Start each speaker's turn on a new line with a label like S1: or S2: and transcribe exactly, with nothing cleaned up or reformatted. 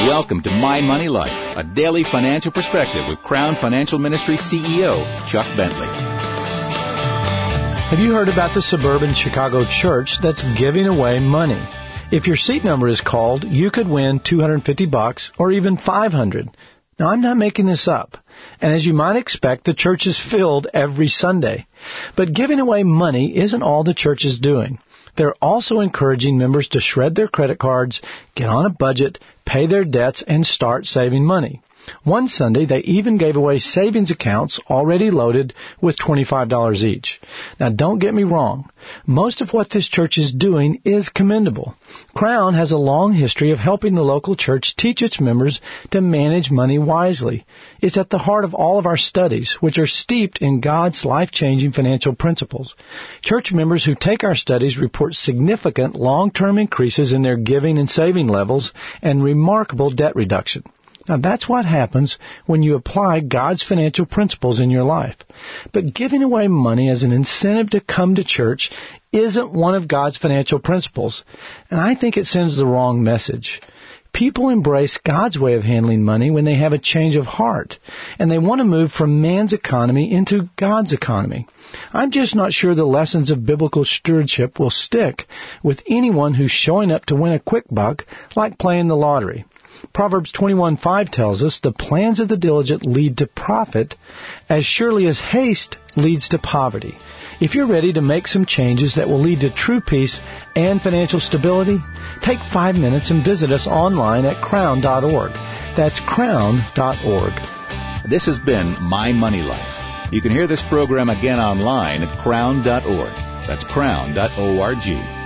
S1: Welcome to My Money Life, a daily financial perspective with Crown Financial Ministry C E O Chuck Bentley.
S2: Have you heard about the suburban Chicago church that's giving away money? If your seat number is called, you could win two hundred fifty bucks or even five hundred. Now, I'm not making this up. And as you might expect, the church is filled every Sunday. But giving away money isn't all the church is doing. They're also encouraging members to shred their credit cards, get on a budget, pay their debts, and start saving money. One Sunday, they even gave away savings accounts already loaded with twenty-five dollars each. Now, don't get me wrong. Most of what this church is doing is commendable. Crown has a long history of helping the local church teach its members to manage money wisely. It's at the heart of all of our studies, which are steeped in God's life-changing financial principles. Church members who take our studies report significant long-term increases in their giving and saving levels and remarkable debt reduction. Now, that's what happens when you apply God's financial principles in your life. But giving away money as an incentive to come to church isn't one of God's financial principles, and I think it sends the wrong message. People embrace God's way of handling money when they have a change of heart, and they want to move from man's economy into God's economy. I'm just not sure the lessons of biblical stewardship will stick with anyone who's showing up to win a quick buck like playing the lottery. Proverbs twenty-one five tells us, the plans of the diligent lead to profit as surely as haste leads to poverty. If you're ready to make some changes that will lead to true peace and financial stability, take five minutes and visit us online at crown dot org. That's crown dot org.
S1: This has been My Money Life. You can hear this program again online at crown dot org. That's crown dot org.